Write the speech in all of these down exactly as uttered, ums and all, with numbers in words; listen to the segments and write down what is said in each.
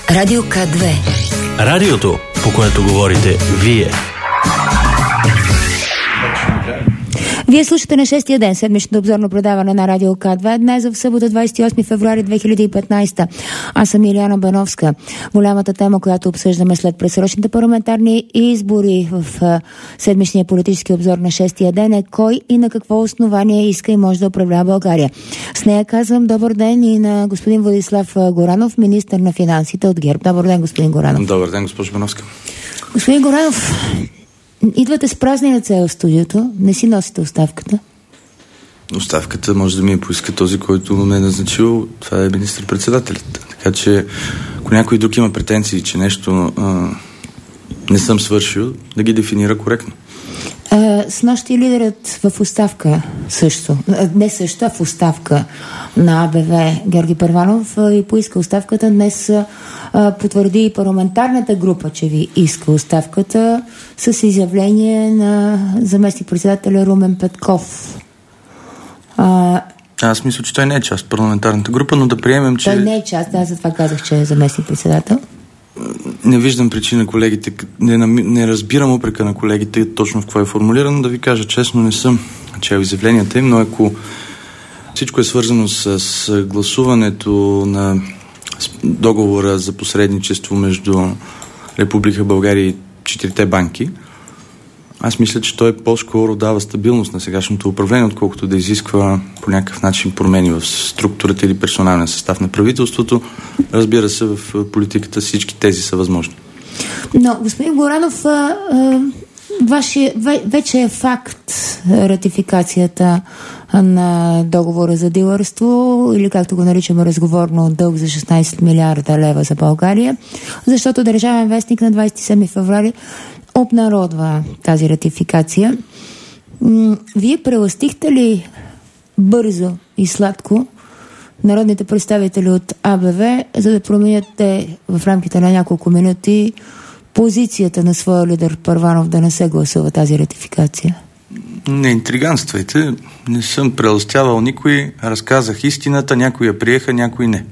Радио К две. Радиото, по което говорите вие. Вие слушате на шестия ден седмичното обзорно предаване на Радио К две. Днес в събота, двадесет и осми февруари две хиляди и петнадесета. Аз съм Илияна Бановска. Голямата тема, която обсъждаме след предсрочните парламентарни избори в а, седмичния политически обзор на шестия ден е кой и на какво основание иска и може да управлява България. С нея казвам добър ден и на господин Владислав Горанов, министър на финансите от ГЕРБ. Добър ден, господин Горанов. Добър ден, госпожо Бановска. Господин Горанов, идвате с празни ръце в студиото, не си носите оставката? Оставката може да ми я поиска този, който ме е назначил, това е министър-председателят. Така че, ако някой друг има претенции, че нещо а, не съм свършил, да ги дефинира коректно. А, с нощи лидерът в оставка също, не също, а в оставка на АБВ Георги Първанов и поиска оставката. Днес а, потвърди и парламентарната група, че ви иска оставката с изявление на заместник-председателя Румен Петков. А, Аз мисля, че той не е част от парламентарната група, но да приемем, че... Той не е част, аз затова казах, че е заместник-председател. Не виждам причина колегите, не, не разбирам упрека на колегите точно в какво е формулирано. Да ви кажа честно, не съм чел изявленията им, но ако всичко е свързано с, с гласуването на договора за посредничество между Република България и четирите банки, аз мисля, че той по-скоро дава стабилност на сегашното управление, отколкото да изисква по някакъв начин промени в структурата или персоналния състав на правителството. Разбира се, в политиката всички тези са възможни. Но, господин Горанов, а, а, ваши, вече е факт ратификацията на договора за дилърство, или както го наричаме разговорно, дълг за шестнадесет милиарда лева за България, защото Държавен вестник на двадесет и седми февруари обнародва тази ратификация. Вие прелъстихте ли бързо и сладко народните представители от АБВ, за да променяте в рамките на няколко минути позицията на своя лидер Първанов да не се гласува тази ратификация? Не интриганствайте. Не съм прелъстявал никой. Разказах истината. Някои я приеха, някои не.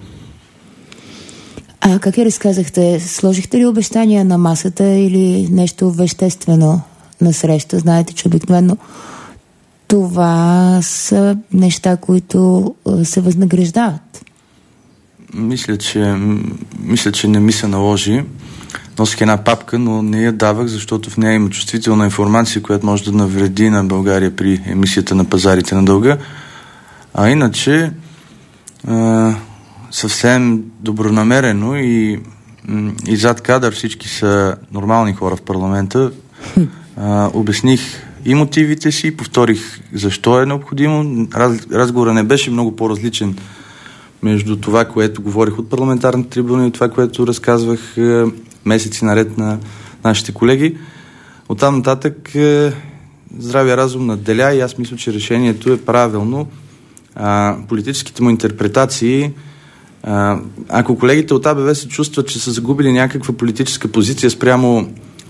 А как я разказахте? Сложихте ли обещания на масата или нещо веществено на среща? Знаете, че обикновено това са неща, които се възнаграждават. Мисля, че, мисля, че не ми се наложи. Носих една папка, но не я давах, защото в нея има чувствителна информация, която може да навреди на България при емисията на пазарите на дълга. А иначе а, съвсем добронамерено и, и зад кадър всички са нормални хора в парламента. А, обясних и мотивите си, повторих защо е необходимо. Раз, разговорът не беше много по-различен между това, което говорих от парламентарната трибуна и това, което разказвах е, месеци наред на нашите колеги. Оттам нататък е, здравия разум надделя и аз мисля, че решението е правилно. А, политическите му интерпретации, а, ако колегите от АБВ се чувстват, че са загубили някаква политическа позиция спрямо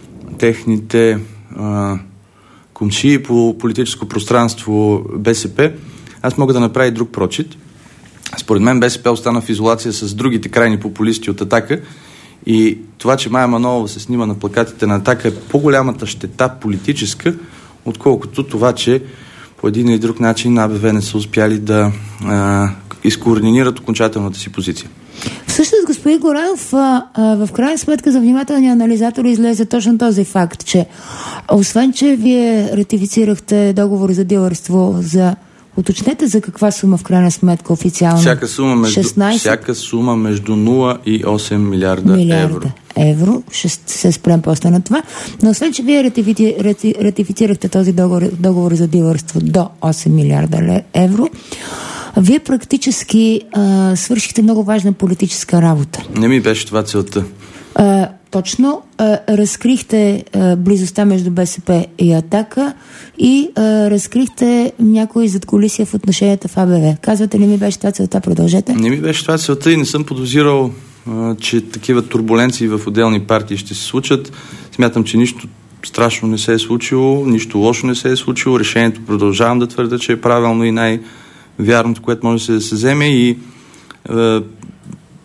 техните а, комшии по политическо пространство БСП, аз мога да направя и друг прочит. Според мен БСП остана в изолация с другите крайни популисти от Атака и това, че Мая Манолова се снима на плакатите на Атака е по-голямата щета политическа, отколкото това, че по един или друг начин АБВ не са успяли да а, изкоординират окончателната си позиция. Всъщност, господин Горанов, а, а, в крайна сметка за внимателния анализатор излезе точно този факт, че освен, че вие ратифицирахте договор за дилърство за... Уточнете за каква сума в крайна сметка официално? Всяка сума между, шестнадесет всяка сума между нула и осем милиарда, милиарда евро. евро. Ще се спрем после на това. Но освен, че вие ратифици, рати, ратифицирахте този договор, договор за дилърство до осем милиарда евро, вие практически а, свършихте много важна политическа работа. Не ми беше това целта. А, точно. А, разкрихте а, близостта между БСП и Атака и а, разкрихте някои задкулисия в отношенията в АБВ. Казвате, не ми беше това целта, продължете? Не ми беше това целта и не съм подозирал, а, че такива турбуленции в отделни партии ще се случат. Смятам, че нищо страшно не се е случило, нищо лошо не се е случило. Решението продължавам да твърда, че е правилно и най- вярното, което може да се, да се вземе и е,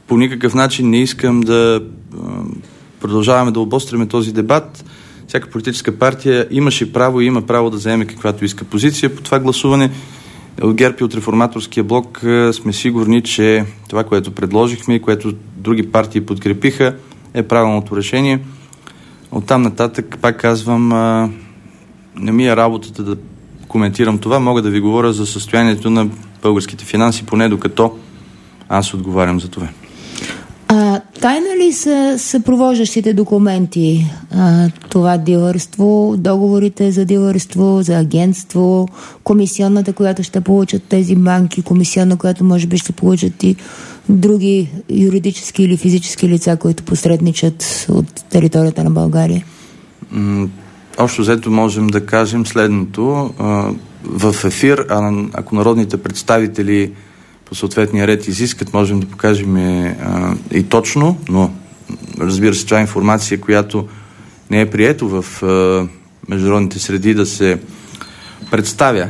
по никакъв начин не искам да а, продължаваме да обостряме този дебат. Всяка политическа партия имаше право и има право да заеме каквато иска позиция. По това гласуване от ГЕРБ и от Реформаторския блок а, сме сигурни, че това, което предложихме и което други партии подкрепиха, е правилното решение. Оттам нататък, пак казвам, а, не ми е работата да коментирам това. Мога да ви говоря за състоянието на българските финанси, поне докато аз отговарям за това. А, тайна ли са съпровождащите документи? А, това дилърство, договорите за дилърство, за агентство, комисионната, която ще получат тези банки, комисионна, която може би ще получат и други юридически или физически лица, които посредничат от територията на България? М- общо взето можем да кажем следното. А, в ефир, а, ако народните представители по съответния ред изискат, можем да покажем е, а, и точно, но разбира се, това е информация, която не е прието в а, международните среди да се представя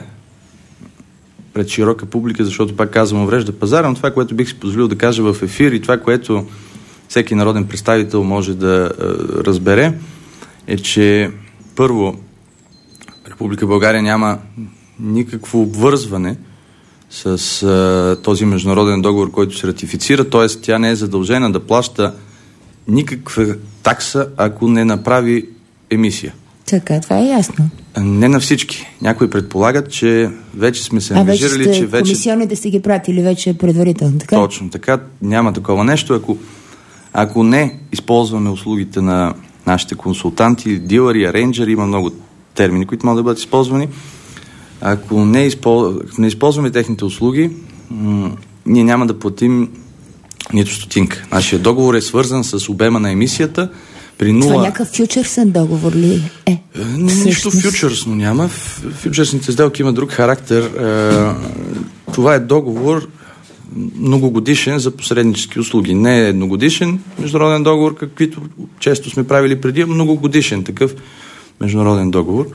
пред широка публика, защото, пак казвам, уврежда пазара, но това, което бих си позволил да кажа в ефир и това, което всеки народен представител може да а, разбере, е, че първо, Република България няма никакво обвързване с а, този международен договор, който се ратифицира, т.е. тя не е задължена да плаща никаква такса, ако не направи емисия. Така, това е ясно. Не на всички. Някои предполагат, че вече сме се ангажирали, а вече сте, че вече... комисионните сте ги пратили вече предварително, така? Точно така. Няма такова нещо. Ако, ако не използваме услугите на нашите консултанти, дилъри, аренджери, има много термини, които могат да бъдат използвани. Ако не, използ... не използваме техните услуги, м- ние няма да платим нито стотинка. Нашия договор е свързан с обема на емисията. При нула... Това някакъв фьючерсен договор ли е? е нищо фьючерсно няма. Фьючерсните сделки има друг характер. Е, това е договор многогодишен за посреднически услуги. Не е едногодишен международен договор, каквито често сме правили преди, многогодишен такъв международен договор.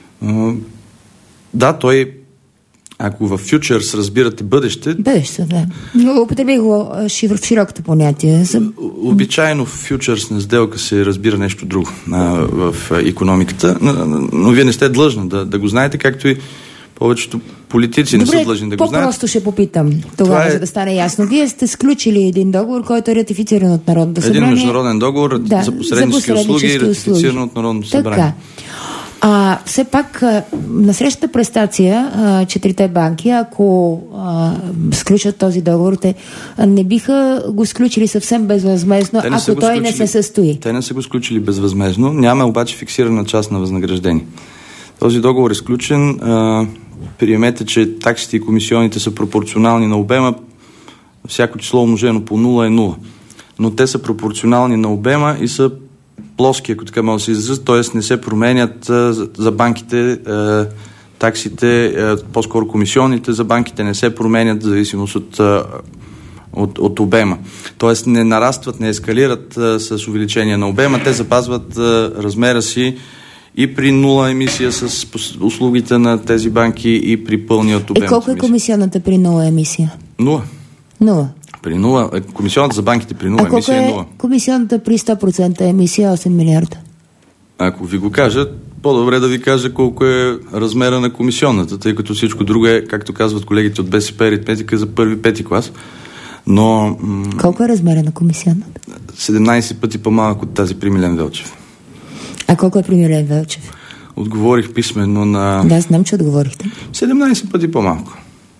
Да, той, ако в фьючерс разбирате бъдеще... Бъдеще, да. Но употребих го в широкото понятие. За... Обичайно в фьючерсна сделка се разбира нещо друго а, в икономиката, но, но вие не сте длъжни да, да го знаете, както и повечето политици Добре, не са длъжни да го знаят. по-просто ще попитам тогава, е... за да стане ясно. Вие сте сключили един договор, който е ратифициран от Народното събрание. Един международен договор да, за посреднически услуги, ратифициран от Народното събрание. Така. А, все пак на срещата престация четирите банки, ако а, сключат този договор, те не биха го сключили съвсем безвъзмезно, ако той сключили, не се състои. Те не са го сключили безвъзмезно, няма обаче фиксирана част на възнаграждение. Този договор е сключен. А, приемете, че таксите и комисионите са пропорционални на обема. Всяко число умножено по нула е нула. Но те са пропорционални на обема и са плоски, ако така мога да се изразят, т.е. не се променят а, за, за банките а, таксите, а, по-скоро комисионните за банките не се променят в зависимост от, а, от, от обема. Т.е. не нарастват, не ескалират а, с увеличение на обема, те запазват а, размера си и при нула емисия с услугите на тези банки и при пълният обем. И колко е комисионната при нула емисия? Нула. Нула. При нула. Комисионната за банките при нула емисия е нула. А колко е комисионната при сто процента емисия? осем милиарда. Ако ви го кажа, по-добре да ви кажа колко е размера на комисионната, тъй като всичко друго е, както казват колегите от БСП, аритметика за първи, пети клас. Но... М- колко е размера на комисионната? седемнайсет пъти по-малък от тази при Милен Велчев. А колко е при Милен Велчев? Отговорих писменно на... Да, знам, че отговорихте. седемнайсет пъти по-малко.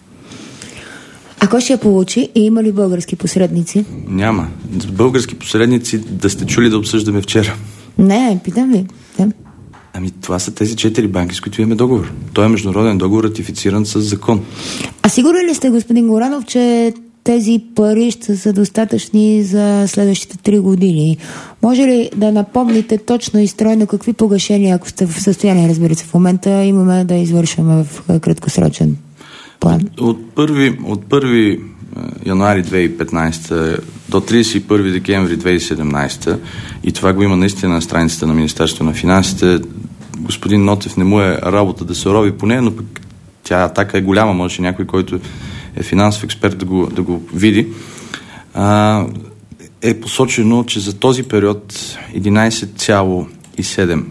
Ако ще я получи, и има ли български посредници? Няма. Български посредници да сте чули да обсъждаме вчера. Не, питам ви. Да. Ами това са тези четири банки, с които имаме договор. Той е международен договор, ратифициран с закон. А сигурен ли сте, господин Горанов, че тези пари ще са достатъчни за следващите три години? Може ли да напомните точно и стройно какви погашения, ако сте в състояние, разбира се, в момента имаме да извършваме в краткосрочен план? От първи, от първи януари две хиляди и петнайсета до трийсет и първи декември две хиляди и седемнайсета, и това го има наистина на страницата на Министерството на финансите, господин Нотев не му е работа да се рови по нея, но пък тя атака е голяма, може някой, който е финансов експерт да го, да го види. А, е посочено, че за този период единайсет цяло и седем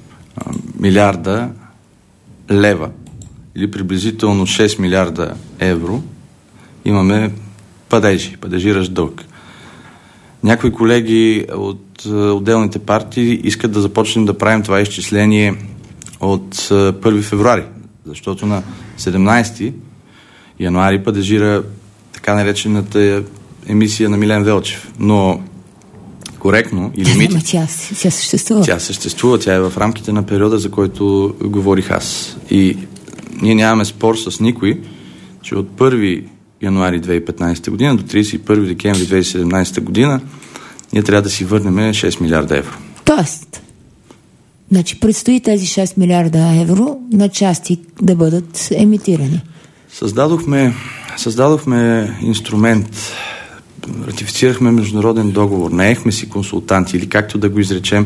милиарда лева или приблизително шест милиарда евро имаме падежи, падежиращ дълг. Някои колеги от отделните партии искат да започнем да правим това изчисление от първи февруари, защото на седемнайсети януари падежира така наречената емисия на Милен Велчев. Но коректно и лимит... Ама тя, тя съществува. Тя съществува, тя е в рамките на периода, за който говорих аз. И ние нямаме спор с никой, че от първи януари две хиляди и петнайсета година до трийсет и първи декември две хиляди и седемнайсета година ние трябва да си върнем шест милиарда евро. Тоест, значи предстои тези шест милиарда евро на части да бъдат емитирани. Създадохме, създадохме инструмент, ратифицирахме международен договор, наехме си консултанти или както да го изречем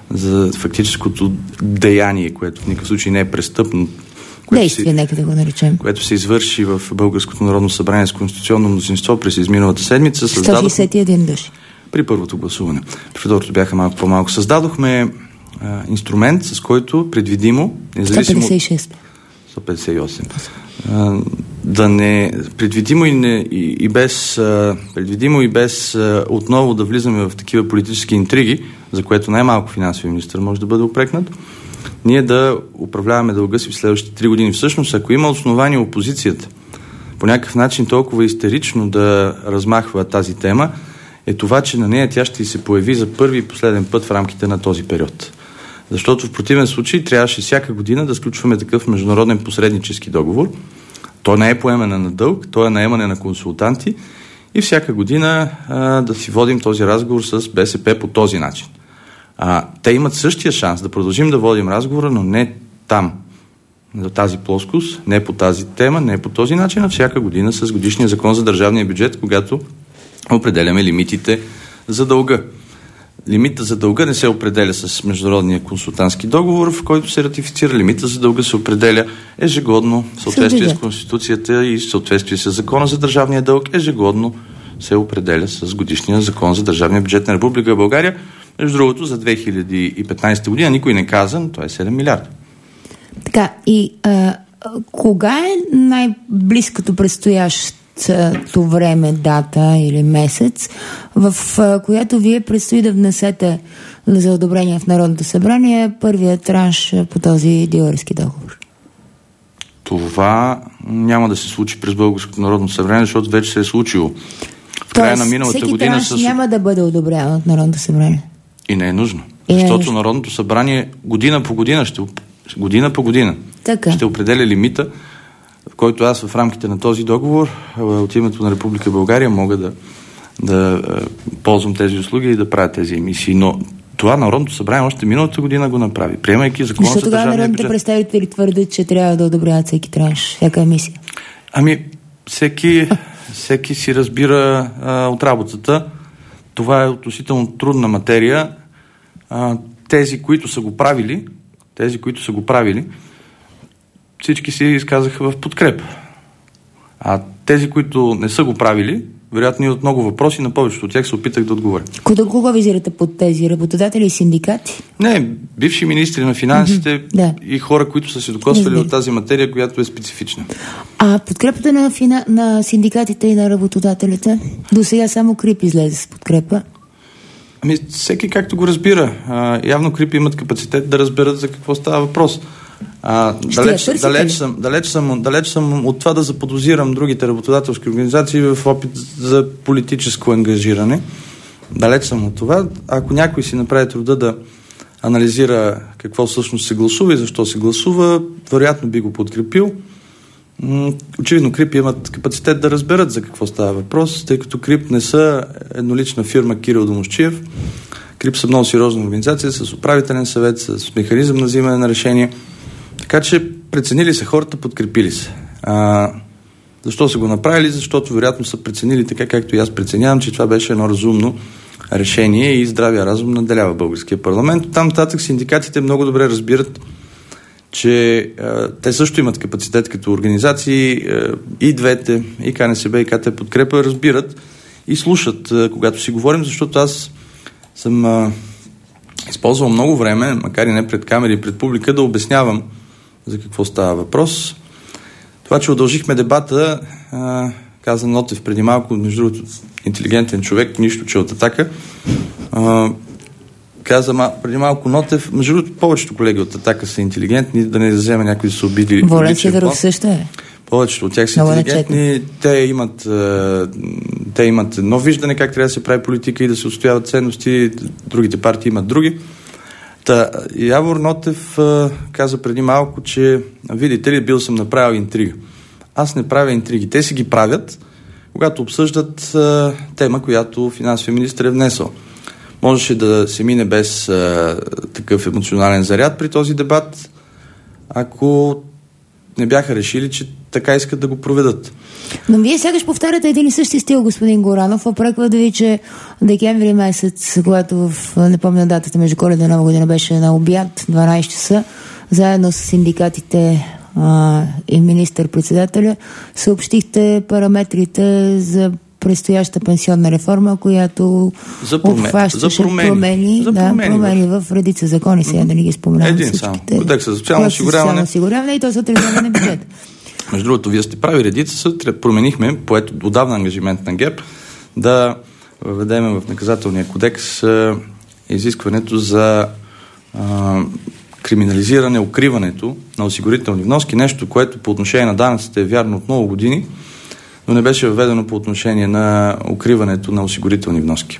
за фактическото деяние, което в никакъв случай не е престъпно. Действие, се, нека да го наречем. Което се извърши в Българското народно събрание с конституционно мнозинство през изминалата седмица. сто шейсет и един души. При първото гласуване. При второто бяха малко по-малко. Създадохме а, инструмент, с който предвидимо, независимо... сто петдесет и шест. сто петдесет и осем. А, да не... Предвидимо и, не, и, и без... А, предвидимо и без а, отново да влизаме в такива политически интриги, за което най-малко финансовия министър може да бъде упрекнат, ние да управляваме дълга си в следващите три години. Всъщност, ако има основание опозицията по някакъв начин толкова истерично да размахва тази тема, е това, че на нея тя ще се появи за първи и последен път в рамките на този период. Защото в противен случай трябваше всяка година да сключваме такъв международен посреднически договор. Той не е поемане на дълг, той е наемане на консултанти и всяка година а, да си водим този разговор с БСП по този начин. А, те имат същия шанс да продължим да водим разговора, но не там, за тази плоскост, не по тази тема, не по този начин, а всяка година с годишния закон за държавния бюджет, когато определяме лимитите за дълга. Лимита за дълга не се определя с международния консултантски договор, в който се ратифицира. Лимита за дълга се определя ежегодно в съответствие с Конституцията и в съответствие с закона за държавния дълг. Ежегодно се определя с годишния закон за държавния бюджет на Република България. Между другото, за две хиляди и петнайсета година никой не каза, но това е седем милиарда. Така, и а, кога е най-близкото предстоящото време, дата или месец, в а, която вие предстои да внесете за одобрение в Народното събрание първият транш по този дилърски договор? Това няма да се случи през Българското народно събрание, защото вече се е случило. В края на миналата всеки година транш с... няма да бъде одобряван от Народното събрание. И не е нужно. И защото е нужно. Народното събрание година по година ще, година по година така. ще определя лимита, в който аз в рамките на този договор от името на Република България мога да, да ползвам тези услуги и да правя тези емисии. Но това Народното събрание още миналата година го направи, приемайки закона за Защото държавния народните бюджет. представители твърдят, че трябва да одобряват всеки транш, всяка емисия. Ами, всеки, всеки си разбира а, от работата. Това е относително трудна материя. А, тези, които са го правили, тези, които са го правили, всички се изказаха в подкрепа. А тези, които не са го правили, вероятно и от много въпроси, на повечето от тях се опитах да отговоря. Кога кого визирате под тези? Работодатели и синдикати? Не, бивши министри на финансите Mm-hmm, да. и хора, които са се докосвали от тази материя, която е специфична. А подкрепата на, фина... на синдикатите и на работодателите? До сега само КРИП излезе с подкрепа. Ами, всеки както го разбира. А, явно КРИП имат капацитет да разберат за какво става въпрос. А, далеч, далеч, съм, далеч, съм, далеч съм от това да заподозирам другите работодателски организации в опит за политическо ангажиране. Далеч съм от това. Ако някой си направи труда да анализира какво всъщност се гласува и защо се гласува, вероятно би го подкрепил. Очевидно КРИП имат капацитет да разберат за какво става въпрос, тъй като КРИП не са еднолична фирма Кирил Домусчиев. КРИП са много сериозна организация с управителен съвет, с механизъм на взимане на решения. Така че преценили се хората, подкрепили се. А, защо са го направили? Защото вероятно са преценили така, както и аз преценявам, че това беше едно разумно решение и здравия разум наделява българския парламент. Там нататък синдикатите много добре разбират, че е, те също имат капацитет като организации, е, и двете, и КНСБ, и КТ Подкрепа разбират и слушат, когато си говорим, защото аз съм а, използвал много време, макар и не пред камери и пред публика, да обяснявам за какво става въпрос. Това, че удължихме дебата, а, каза Нотев преди малко, между другото интелигентен човек, нищо, че от Атака, а, каза ма, преди малко Нотев, между другото повечето колеги от Атака са интелигентни, да не вземе някой да се обиди. Волен Сидеров също е. Повечето от тях са много интелигентни, те имат, те имат едно виждане как трябва да се прави политика и да се отстояват ценности, другите партии имат други. Та, Явор Нотев а, каза преди малко, че видите ли, бил съм направил интрига. Аз не правя интриги. Те си ги правят, когато обсъждат а, тема, която финансовия министър е внесъл. Можеше да се мине без а, такъв емоционален заряд при този дебат, ако не бяха решили, че така искат да го проведат. Но вие сякаш повтаряте един и същи стил, господин Горанов. Опреква да ви, че декември месец, когато в, не помня датата, между Коледа и Нова година беше на обяд, дванайсет часа, заедно с синдикатите а, и министър-председателя, съобщихте параметрите за предстояща пенсионна реформа, която за промен, обхващаше за промени, промени, за да, промени, промени в... в редица закони, сега да не ги споменавам един всичките. Един само. За социално осигуряване. осигуряване и то са отразяване на бюджет. Между другото, вие сте прави редица, променихме, поето отдавна ангажимент на ГЕРБ, да въведем в наказателния кодекс а, изискването за а, криминализиране, укриването на осигурителни вноски, нещо, което по отношение на данъците е вярно от много години, но не беше въведено по отношение на укриването на осигурителни вноски.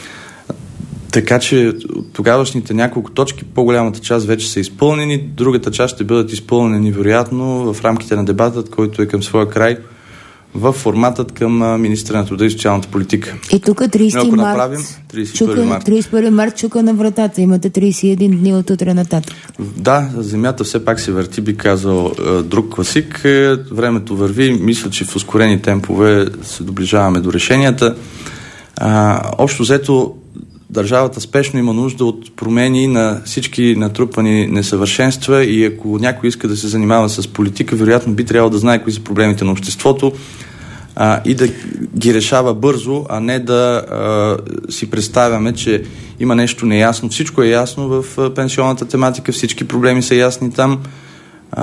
Така че от тогавашните няколко точки, по-голямата част вече са изпълнени, другата част ще бъдат изпълнени вероятно в рамките на дебатът, който е към своя край, в форматът към министъра на труда и социалната политика. И тук трийсети март, трийсет и първи март. трийсет и първи март чука на вратата. Имате трийсет и един дни от утре нататък. Да, земята все пак се върти, би казал друг класик. Времето върви, мисля, че в ускорени темпове се доближаваме до решенията. А, общо взето, държавата спешно има нужда от промени на всички натрупани несъвършенства и ако някой иска да се занимава с политика, вероятно би трябвало да знае кои са проблемите на обществото а, и да ги решава бързо, а не да а, си представяме, че има нещо неясно. Всичко е ясно в а, пенсионната тематика, всички проблеми са ясни там. А,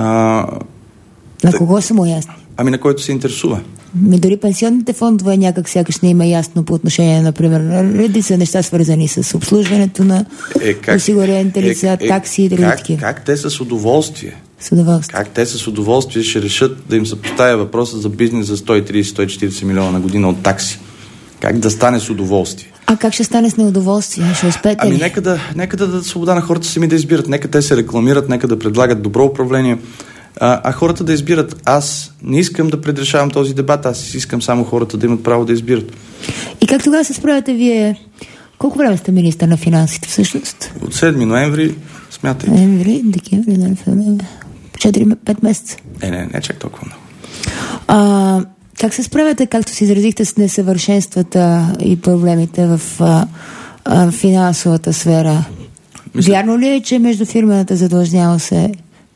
на кого са му ясни? Ами на който се интересува. Ми дори пенсионните фондове някак сякаш не има ясно по отношение, например, редица неща свързани с обслужването на е, как, осигурените лица, е, е, такси и други такива. Как те с удоволствие? С удоволствие. Как те с удоволствие ще решат да им се поставя въпроса за бизнес за сто и трийсет до сто и четирийсет милиона на година от такси? Как да стане с удоволствие? А как ще стане с неудоволствие? Ще успеете Ами ли? нека да, нека да дадат свобода на хората сами да избират. Нека те се рекламират, нека да предлагат добро управление. А, а хората да избират. Аз не искам да предрешавам този дебат, аз искам само хората да имат право да избират. И как тогава се справяте вие? Колко време сте министър на финансите всъщност? От седми ноември, смятайте. Ноември, декември, четири-пет месеца. Е, не, не чак толкова много. А, как се справяте, както си изразихте, с несъвършенствата и проблемите в а, а, финансовата сфера? Мисля... Вярно ли е, че между фирмената задлъжнялост е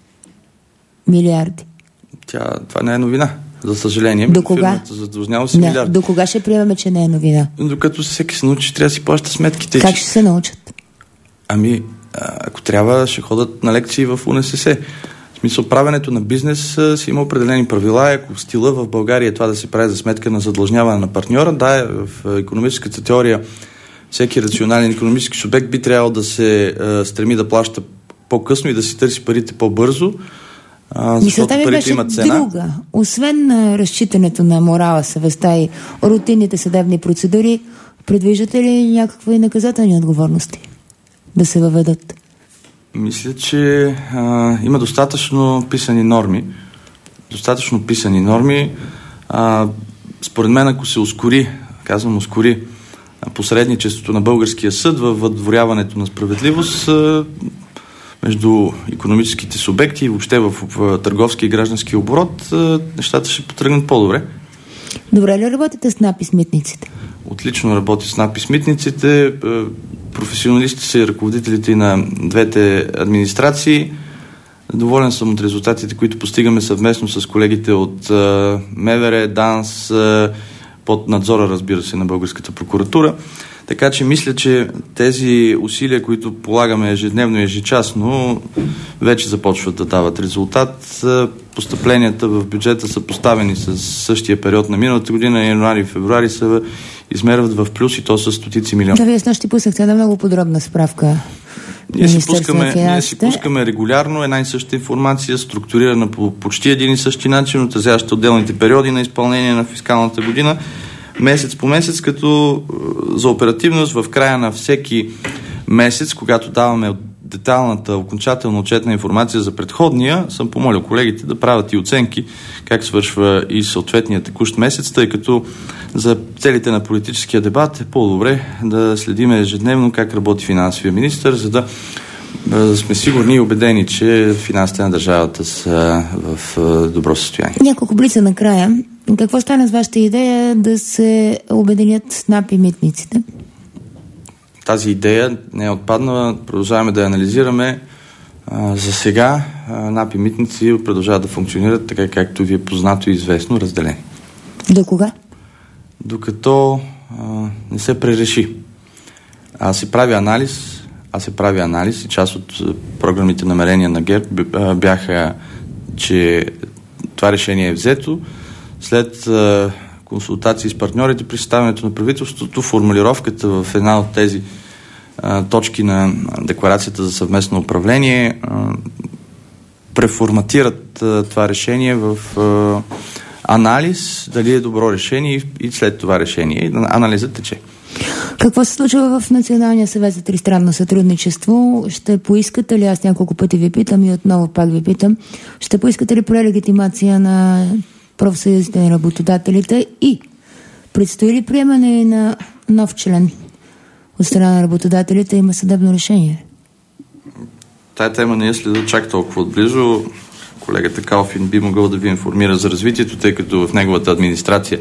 милиарди? Тя, това не е новина, за съжаление. До кога? Задлъжнялост е милиарди. До кога ще приемаме, че не е новина? Докато всеки се научи, трябва да си плаща сметките. Как ще се научат? Ами, ако трябва, ще ходят на лекции в УНСС. В смисъл, правенето на бизнес си има определени правила. Ако стила в България е това да се прави за сметка на задлъжняване на партньора, да, в икономическата теория всеки рационален икономически субект би трябвало да се а, стреми да плаща по-късно и да си търси парите по-бързо, а, защото парите беше имат цена. Друга. Освен на разчитането на морала, съвестта и рутинните съдебни процедури, предвиждате ли някакви наказателни отговорности да се въведат? Мисля, че а, има достатъчно писани норми. Достатъчно писани норми. А, според мен, ако се ускори, казвам ускори, посредничеството на българския съд във въдворяването на справедливост а, между икономическите субекти и въобще в, в, в търговски и граждански оборот, а, нещата ще потръгнат по-добре. Добре ли работите с НАП и с митниците? Отлично работи с НАП и с митниците. Професионалисти са и ръководителите на двете администрации. Доволен съм от резултатите, които постигаме съвместно с колегите от uh, МВР, ДАНС, uh, под надзора, разбира се, на българската прокуратура. Така че мисля, че тези усилия, които полагаме ежедневно и ежечасно, вече започват да дават резултат. Постъпленията в бюджета са поставени с същия период на миналата година, януари и февруари се измерват в плюс и то са стотици милиони. Да, вие снощи пуснахте една много подробна справка. Ние си, пускаме, ние си пускаме регулярно една и съща информация, структурирана по почти един и същи начин, отразяваща отделните периоди на изпълнение на фискалната година, месец по месец, като за оперативност в края на всеки месец, когато даваме детайлната, окончателна отчетна информация за предходния, съм помолил колегите да правят и оценки как свършва и съответния текущ месец, тъй като за целите на политическия дебат е по-добре да следиме ежедневно как работи финансовия министър, за да сме сигурни и убедени, че финансите на държавата са в добро състояние. Няколко блица накрая. Какво стана с вашата идея да се обединят НАП и митниците? Тази идея не е отпаднала, продължаваме да я анализираме. А, за сега а, НАП и митници продължават да функционират така, както ви е познато и известно, разделени. До кога? Докато а, не се пререши. Аз се прави анализ, аз се прави анализ и част от програмните намерения на ГЕРБ бяха, че това решение е взето след а, консултации с партньорите при съставянето на правителството, формулировката в една от тези а, точки на декларацията за съвместно управление а, преформатират а, това решение в а, анализ, дали е добро решение и, и след това решение. И анализът тече. Какво се случва в Националния съвет за тристранно сътрудничество? Ще поискате ли, аз няколко пъти ви питам и отново пак ви питам, ще поискате ли прелегитимация на профсъюзите на работодателите и предстои ли приемане на нов член от страна на работодателите? Има съдебно решение. Тая тема не е следва чак толкова отблизо. Колегата Калфин би могъл да ви информира за развитието, тъй като в неговата администрация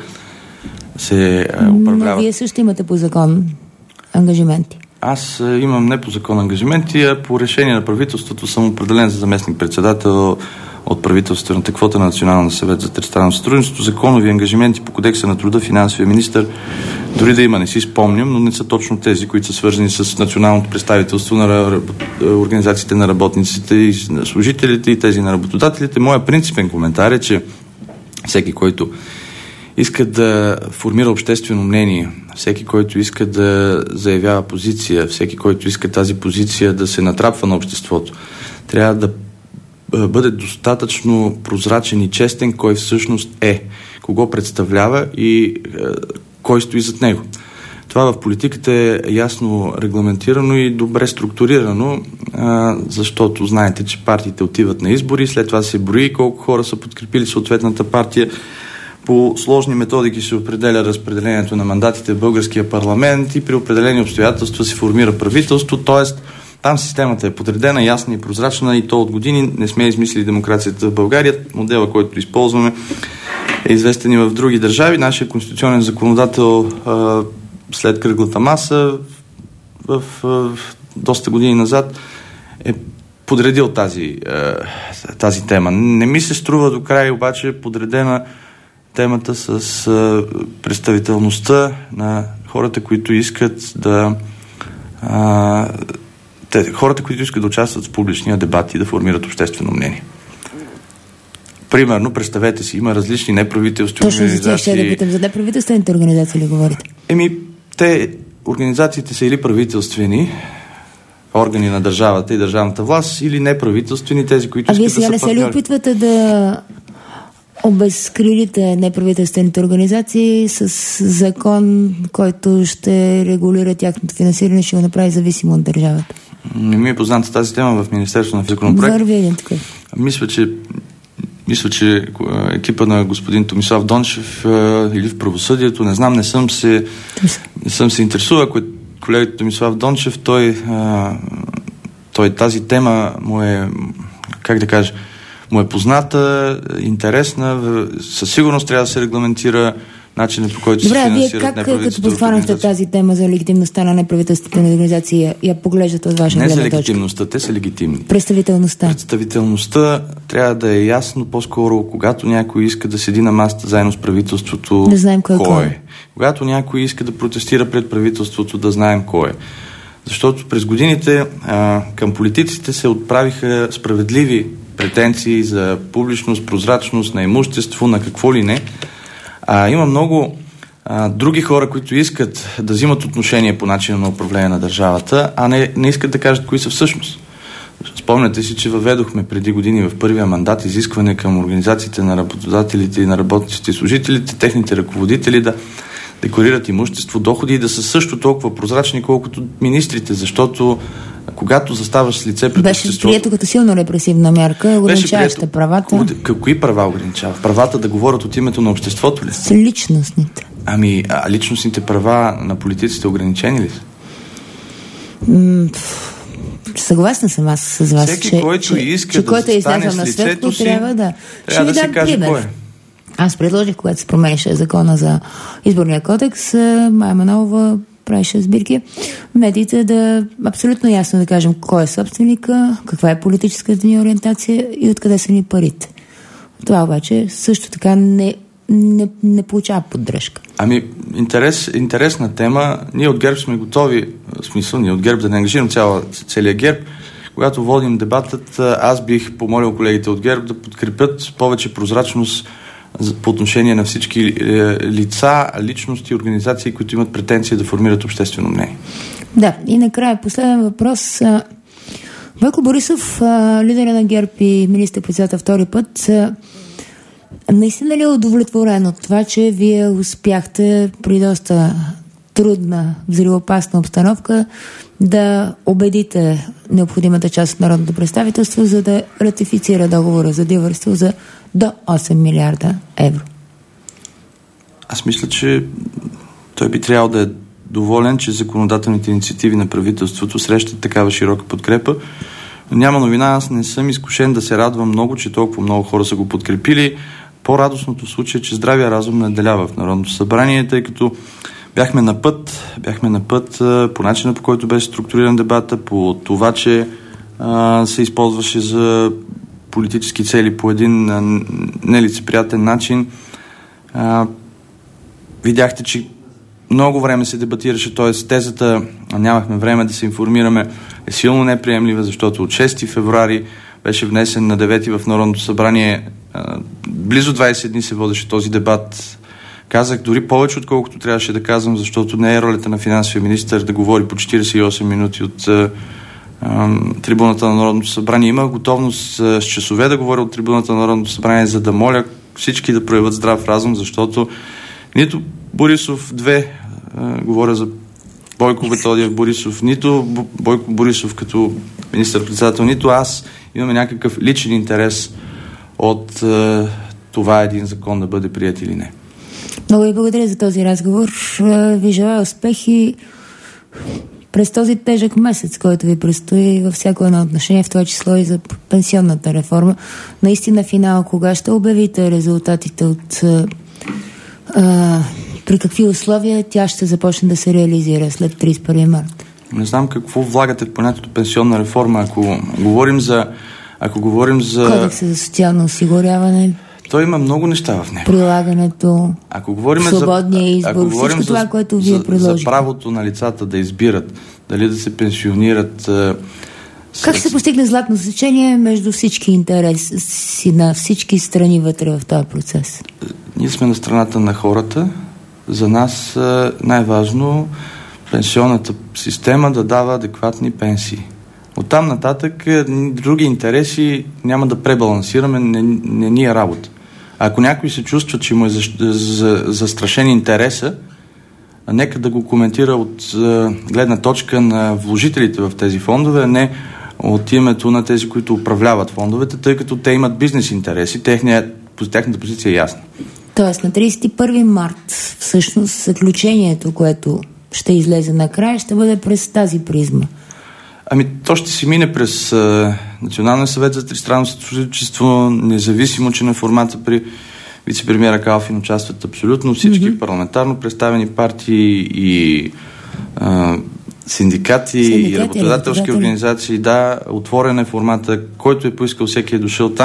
се управлява. Но вие също имате по закон ангажименти. Аз имам не по закон ангажименти, а по решение на правителството съм определен за заместник-председател от правителствената квота на Националния съвет за тристранно сътрудничество. Законови ангажименти по кодекса на труда, финансовия министър, дори да има, не си спомням, но не са точно тези, които са свързани с националното представителство на организациите на работниците и на служителите и тези на работодателите. Моя принципен коментар е, че всеки, който иска да формира обществено мнение, всеки, който иска да заявява позиция, всеки, който иска тази позиция да се натрапва на обществото, трябва да бъде достатъчно прозрачен и честен кой всъщност е, кого представлява и е, кой стои зад него. Това в политиката е ясно регламентирано и добре структурирано, е, защото знаете, че партиите отиват на избори, след това се брои колко хора са подкрепили съответната партия. По сложни методики се определя разпределението на мандатите в българския парламент и при определени обстоятелства се формира правителство, т.е. там системата е подредена, ясна и прозрачна и то от години не сме измислили демокрацията в България. Модела, който използваме, е известен и в други държави. Нашия конституционен законодател а, след кръглата маса в, в, в доста години назад е подредил тази, а, тази тема. Не ми се струва до край обаче подредена темата с а, представителността на хората, които искат да а, те, хората, които искат да участват в публичния дебат и да формират обществено мнение. Примерно, представете си, има различни неправителствени организации. Точно за тях ще да питам, за неправителствените организации ли говорите? Еми, те, организациите са или правителствени, органи на държавата и държавната власт, или неправителствени, тези, които а искат да са партньори. А вие сега не се ли опитвате да обезкрилите неправителствените организации с закон, който ще регулира тяхното финансиране, ще го направи зависимо от държавата? Не ми е позната тази тема в Министерството на законопроект. Върви един такъв. Мисля, че Мисля, че екипа на господин Томислав Дончев или в правосъдието, не знам, не съм се, не съм се интересувал. Ако колегата Томислав Дончев, той, той тази тема му е, как да кажа, му е позната, интересна, със сигурност трябва да се регламентира начинът, по който Добре, се финансират неправителствените организации. Добре, вие как като подхванахте тази тема за легитимността на неправителствените организации, я, я поглеждате от ваша гледна точка? Не за легитимността, те са легитимни. Представителността. Представителността трябва да е ясно по-скоро, когато някой иска да седи на масата заедно с правителството, да знаем кой, кой е. когато някой иска да протестира пред правителството, да знаем кой е. Защото през годините а, към политиците се отправиха справедливи претенции за публичност, прозрачност, на имущество, на какво ли не. А, има много а, други хора, които искат да взимат отношение по начина на управление на държавата, а не, не искат да кажат кои са всъщност. Спомняте си, че въведохме преди години в първия мандат изискване към организациите на работодателите и на работниците и служителите, техните ръководители да декларират имущество, доходи и да са също толкова прозрачни, колкото министрите, защото когато заставаш с лице пред беше обществото... прието като силно репресивна мярка, ограничаваща правата. Кои права ограничава? Правата да говорят от името на обществото ли? С личностните. Ами, а личностните права на политиците ограничени ли са? М- Съгласна съм аз с вас, Всеки, че, който че, иска че да който е застане излязъл на светло, си, трябва да... трябва да си каже пример. кой е. Аз предложих, когато се променяше закона за изборния кодекс, Мая Манолова правеше сбирки, медиите да абсолютно ясно да кажем кой е собственика, каква е политическата ни ориентация и откъде са ни парите. Това обаче също така не, не, не получава поддръжка. Ами, интерес, интересна тема. Ние от ГЕРБ сме готови, в смисъл, ние от ГЕРБ да не ангажирам цяла, целият ГЕРБ. Когато водим дебатът, аз бих помолил колегите от ГЕРБ да подкрепят повече прозрачност по отношение на всички лица, личности, организации, които имат претенция да формират обществено мнение. Да, и накрая последен въпрос. Бойко Борисов, лидера на ГЕРБ и министър-председател втори път, наистина ли е удовлетворен от това, че вие успяхте при доста трудна, взривоопасна обстановка да убедите необходимата част от народното представителство, за да ратифицира договора за дилърство за до осем милиарда евро? Аз мисля, че той би трябвало да е доволен, че законодателните инициативи на правителството срещат такава широка подкрепа. Няма новина, аз не съм изкушен да се радвам много, че толкова много хора са го подкрепили. По-радостното случай е, че здравия разум надделява в Народното събрание, тъй като бяхме на път, бяхме на път по начина, по който беше структуриран дебата, по това, че а, се използваше за политически цели по един а, нелицеприятен начин. А, видяхте, че много време се дебатираше, т.е. тезата нямахме време да се информираме е силно неприемлива, защото от шести февруари беше внесен на девети в Народното събрание. А, близо двайсет дни се водеше този дебат. Казах дори повече, отколкото трябваше да казвам, защото не е ролята на финансовия министър да говори по четирийсет и осем минути от а, а, трибуната на Народното събрание. Има готовност а, с часове да говоря от трибуната на Народното събрание, за да моля всички да проявят здрав разум, защото нито Борисов две, а, говоря за Бойко Методиев Борисов, нито Бойко Борисов като министър-председател, нито аз имаме някакъв личен интерес от а, това един закон да бъде прият или не. Много ви благодаря за този разговор. Ви желая успехи през този тежък месец, който ви предстои във всяко едно отношение, в това число и за пенсионната реформа. Наистина финал, кога ще обявите резултатите от а, при какви условия тя ще започне да се реализира след трийсет и първи март? Не знам какво влагате в понятието пенсионна реформа. Ако говорим за... Ако говорим за... Кодекса за социално осигуряване... Той има много неща в него. Прилагането, ако говорим свободния избор, ако всичко за, това, което вие предложите. За правото на лицата да избират, дали да се пенсионират. Как се постигне златно сечение между всички интереси на всички страни вътре в този процес? Ние сме на страната на хората. За нас най-важно пенсионната система да дава адекватни пенсии. Оттам нататък други интереси няма да пребалансираме, не, не ни е работа. Ако някой се чувства, че му е за, за, застрашен интереса, нека да го коментира от а, гледна точка на вложителите в тези фондове, а не от името на тези, които управляват фондовете, тъй като те имат бизнес интереси, техния, тяхната позиция е ясна. Тоест на трийсет и първи март всъщност заключението, което ще излезе накрая, ще бъде през тази призма. Ами, то ще си мине през а, Националния съвет за тристранно сътрудничество, независимо, че на формата при вице-премиера Калфин участват абсолютно всички mm-hmm. парламентарно представени партии и а, синдикати, синдикати и работодателски организации. Да, отворен е формата, който е поискал, всеки е дошъл там.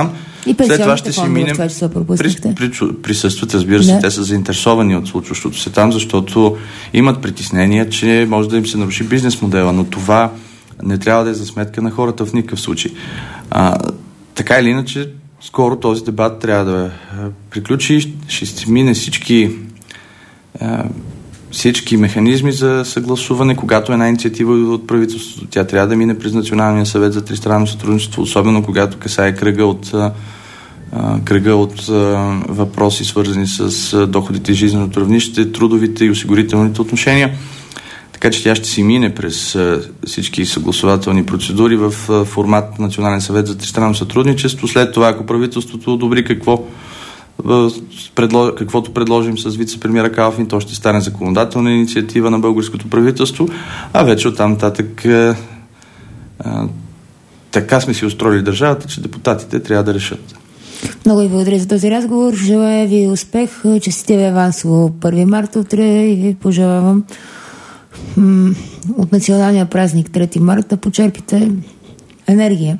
И след това ще си минем. При, при, присъстват, разбира се, да. Те са заинтересовани от случващото се там, защото имат притеснения, че може да им се наруши бизнес модела, но това не трябва да е за сметка на хората в никакъв случай. А, така или иначе, скоро този дебат трябва да приключи. Ще се мине всички а, всички механизми за съгласуване, когато една инициатива от правителството. Тя трябва да мине през Националния съвет за тристранно сътрудничество, особено когато касае кръга от, а, кръга от а, въпроси, свързани с а, доходите и жизненото равнище, трудовите и осигурителните отношения. Така че тя ще си мине през а, всички съгласователни процедури в а, формат Национален съвет за тристранно сътрудничество. След това, ако правителството одобри какво Предло... каквото предложим с вице-премиера Калфин, то ще стане законодателна инициатива на българското правителство, а вече оттам нататък е, е, така сме си устроили държавата, че депутатите трябва да решат. Много ви благодаря за този разговор. Желая ви успех. Честите ви авансово първи март утре и ви пожелавам м- от националния празник трети март да почерпите енергия.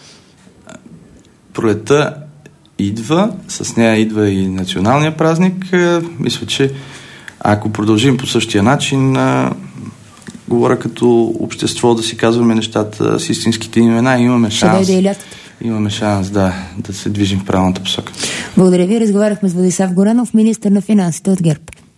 Пролетта идва, с нея идва и националния празник. Мисля, че ако продължим по същия начин, а, говоря като общество, да си казваме нещата с истинските имена, имаме шанс. Ще да имаме шанс да, да се движим в правилната посока. Благодаря ви. Разговаряхме с Владислав Горанов, министър на финансите от ГЕРБ.